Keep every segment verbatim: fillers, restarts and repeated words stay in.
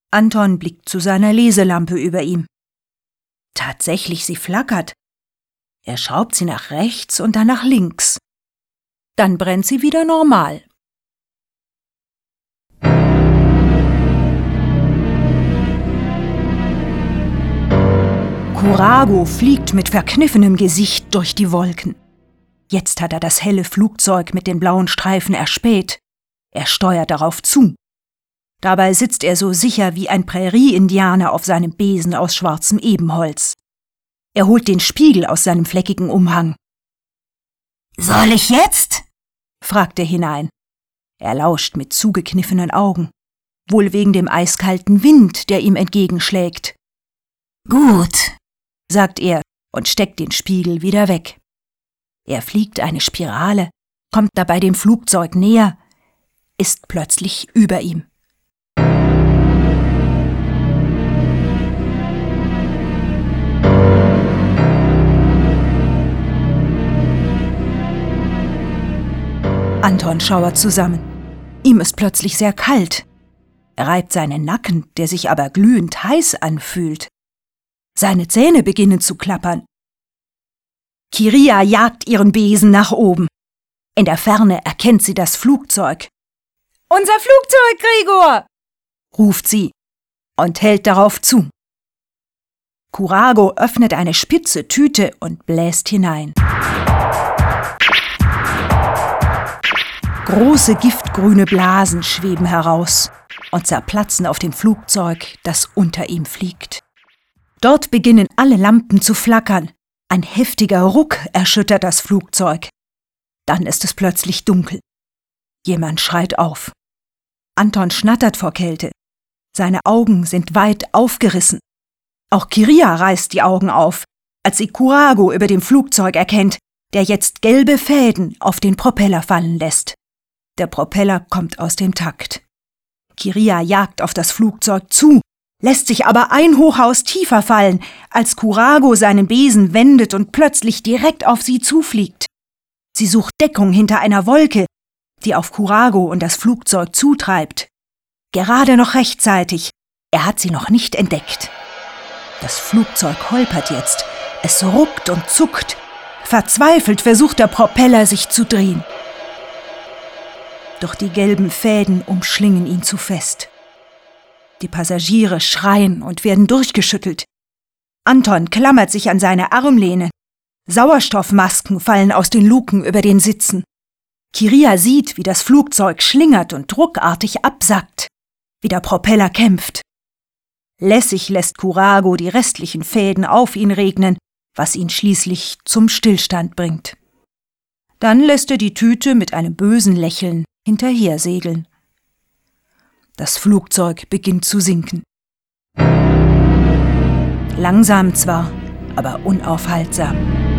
Anton blickt zu seiner Leselampe über ihm. Tatsächlich, sie flackert. Er schraubt sie nach rechts und dann nach links. Dann brennt sie wieder normal. Kurago fliegt mit verkniffenem Gesicht durch die Wolken. Jetzt hat er das helle Flugzeug mit den blauen Streifen erspäht. Er steuert darauf zu. Dabei sitzt er so sicher wie ein Prärie-Indianer auf seinem Besen aus schwarzem Ebenholz. Er holt den Spiegel aus seinem fleckigen Umhang. »Soll ich jetzt?« fragt er hinein. Er lauscht mit zugekniffenen Augen, wohl wegen dem eiskalten Wind, der ihm entgegenschlägt. »Gut«, sagt er und steckt den Spiegel wieder weg. Er fliegt eine Spirale, kommt dabei dem Flugzeug näher, ist plötzlich über ihm. Anton schauert zusammen. Ihm ist plötzlich sehr kalt. Er reibt seinen Nacken, der sich aber glühend heiß anfühlt. Seine Zähne beginnen zu klappern. Kiria jagt ihren Besen nach oben. In der Ferne erkennt sie das Flugzeug. »Unser Flugzeug, Gregor!« ruft sie und hält darauf zu. Kurago öffnet eine spitze Tüte und bläst hinein. Große giftgrüne Blasen schweben heraus und zerplatzen auf dem Flugzeug, das unter ihm fliegt. Dort beginnen alle Lampen zu flackern. Ein heftiger Ruck erschüttert das Flugzeug. Dann ist es plötzlich dunkel. Jemand schreit auf. Anton schnattert vor Kälte. Seine Augen sind weit aufgerissen. Auch Kiria reißt die Augen auf, als sie Kurago über dem Flugzeug erkennt, der jetzt gelbe Fäden auf den Propeller fallen lässt. Der Propeller kommt aus dem Takt. Kiria jagt auf das Flugzeug zu, lässt sich aber ein Hochhaus tiefer fallen, als Kurago seinen Besen wendet und plötzlich direkt auf sie zufliegt. Sie sucht Deckung hinter einer Wolke, die auf Kurago und das Flugzeug zutreibt. Gerade noch rechtzeitig, er hat sie noch nicht entdeckt. Das Flugzeug holpert jetzt, es ruckt und zuckt. Verzweifelt versucht der Propeller, sich zu drehen. Doch die gelben Fäden umschlingen ihn zu fest. Die Passagiere schreien und werden durchgeschüttelt. Anton klammert sich an seine Armlehne. Sauerstoffmasken fallen aus den Luken über den Sitzen. Kiria sieht, wie das Flugzeug schlingert und ruckartig absackt, wie der Propeller kämpft. Lässig lässt Kurago die restlichen Fäden auf ihn regnen, was ihn schließlich zum Stillstand bringt. Dann lässt er die Tüte mit einem bösen Lächeln hinterher segeln. Das Flugzeug beginnt zu sinken. Langsam zwar, aber unaufhaltsam.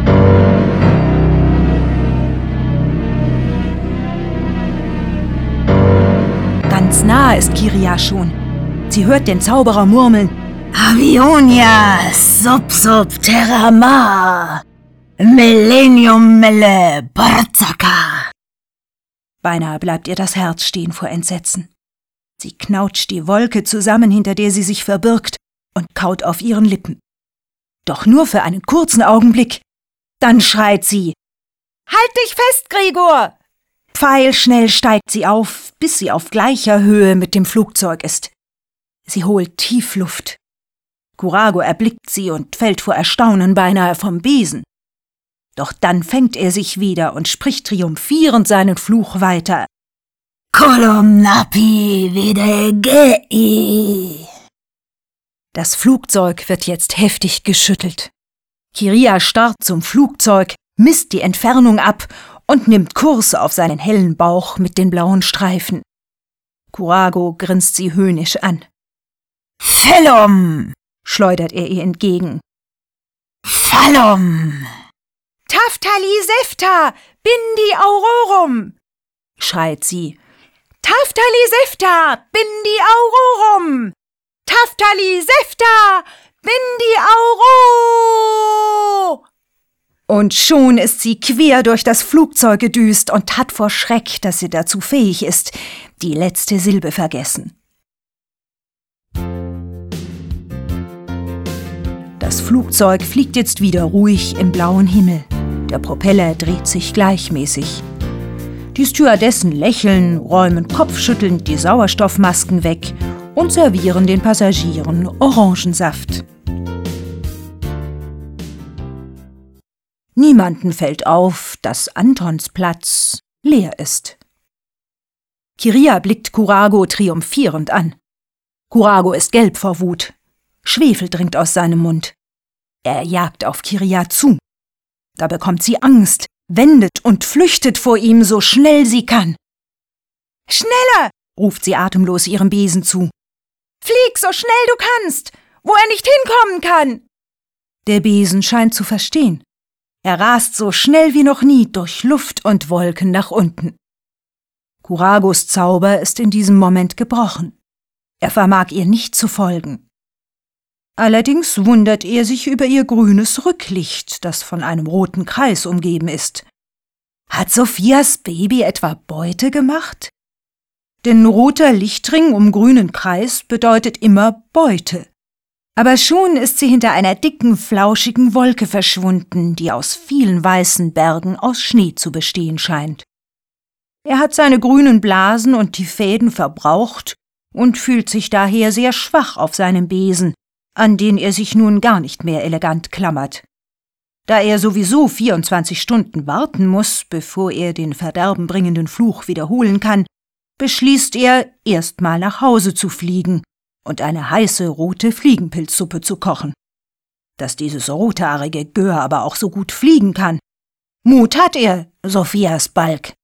Ganz nah ist Kiria schon. Sie hört den Zauberer murmeln: Avionia sub sub terra ma, millennium melle barzaka. Beinahe bleibt ihr das Herz stehen vor Entsetzen. Sie knautscht die Wolke zusammen, hinter der sie sich verbirgt, und kaut auf ihren Lippen. Doch nur für einen kurzen Augenblick. Dann schreit sie: »Halt dich fest, Gregor!« Pfeilschnell steigt sie auf, bis sie auf gleicher Höhe mit dem Flugzeug ist. Sie holt tief Luft. Kurago erblickt sie und fällt vor Erstaunen beinahe vom Besen. Doch dann fängt er sich wieder und spricht triumphierend seinen Fluch weiter. Kolum napi videgei. Das Flugzeug wird jetzt heftig geschüttelt. Kiria starrt zum Flugzeug, misst die Entfernung ab und nimmt Kurs auf seinen hellen Bauch mit den blauen Streifen. Kurago grinst sie höhnisch an. Fellum, schleudert er ihr entgegen. Fallum. Taftali Sefta, bindi aurorum, schreit sie. Taftali Sefta, bindi aurorum. Taftali Sefta, bindi auro. Und schon ist sie quer durch das Flugzeug gedüst und hat vor Schreck, dass sie dazu fähig ist, die letzte Silbe vergessen. Das Flugzeug fliegt jetzt wieder ruhig im blauen Himmel. Der Propeller dreht sich gleichmäßig. Die Stewardessen lächeln, räumen kopfschüttelnd die Sauerstoffmasken weg und servieren den Passagieren Orangensaft. Niemanden fällt auf, dass Antons Platz leer ist. Kiriya blickt Kurago triumphierend an. Kurago ist gelb vor Wut. Schwefel dringt aus seinem Mund. Er jagt auf Kiriya zu. Da bekommt sie Angst, wendet und flüchtet vor ihm, so schnell sie kann. »Schneller!« ruft sie atemlos ihrem Besen zu. »Flieg so schnell du kannst, wo er nicht hinkommen kann!« Der Besen scheint zu verstehen. Er rast so schnell wie noch nie durch Luft und Wolken nach unten. Kuragos Zauber ist in diesem Moment gebrochen. Er vermag ihr nicht zu folgen. Allerdings wundert er sich über ihr grünes Rücklicht, das von einem roten Kreis umgeben ist. Hat Sophias Baby etwa Beute gemacht? Denn roter Lichtring um grünen Kreis bedeutet immer Beute. Aber schon ist sie hinter einer dicken, flauschigen Wolke verschwunden, die aus vielen weißen Bergen aus Schnee zu bestehen scheint. Er hat seine grünen Blasen und die Fäden verbraucht und fühlt sich daher sehr schwach auf seinem Besen, an den er sich nun gar nicht mehr elegant klammert. Da er sowieso vierundzwanzig Stunden warten muss, bevor er den verderbenbringenden Fluch wiederholen kann, beschließt er, erst mal nach Hause zu fliegen und eine heiße rote Fliegenpilzsuppe zu kochen. Dass dieses rothaarige Gör aber auch so gut fliegen kann. Mut hat er, Sophias Balk.